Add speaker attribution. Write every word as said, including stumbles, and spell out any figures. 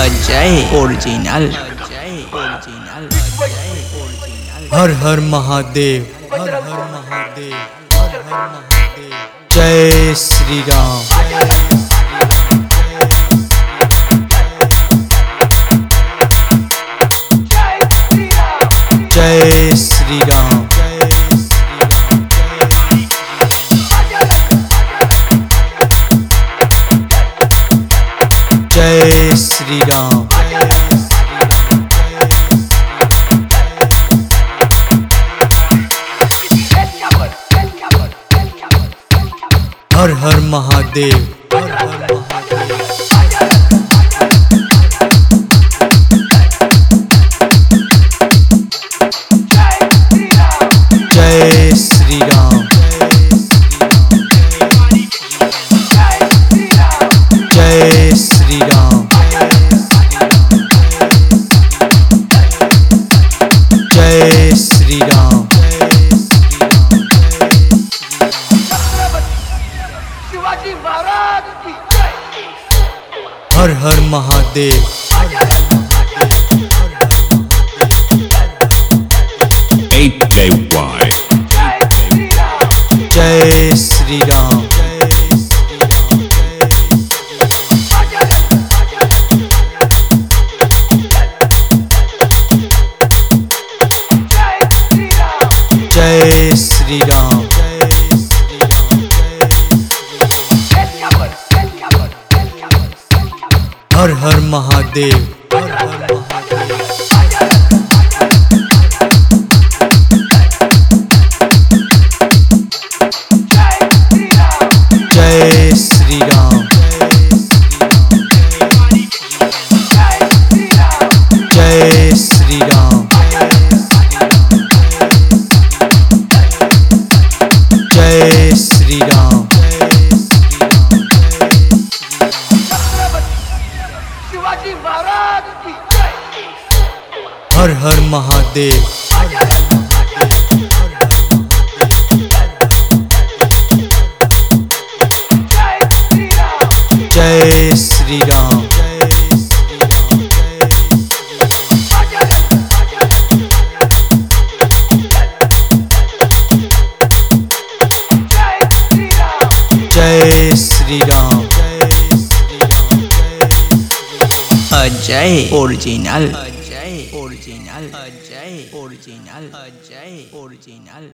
Speaker 1: Ajay original Ajay original Ajay original.
Speaker 2: हर हर महादेव, हर हर महादेव, हर हर महादेव। जय श्री राम, जय श्री राम, जय श्री राम। हर हर महादेव, हर हर महादेव। जय श्री राम, जय श्री राम, जय श्री राम।
Speaker 3: शिवाजी महाराज की जय।
Speaker 2: हर हर महादेव,
Speaker 4: eight J Y.
Speaker 2: जय श्री राम, जय श्री राम। हर हर महादेव, हर हर महादेव। जय श्री राम, जय श्री राम, जय श्री राम।
Speaker 3: शिवाजी महाराज की जय।
Speaker 2: हर हर महादेव, जय श्री राम, जय Shri Ram.
Speaker 1: Ajay original Ajay original Ajay original Ajay original.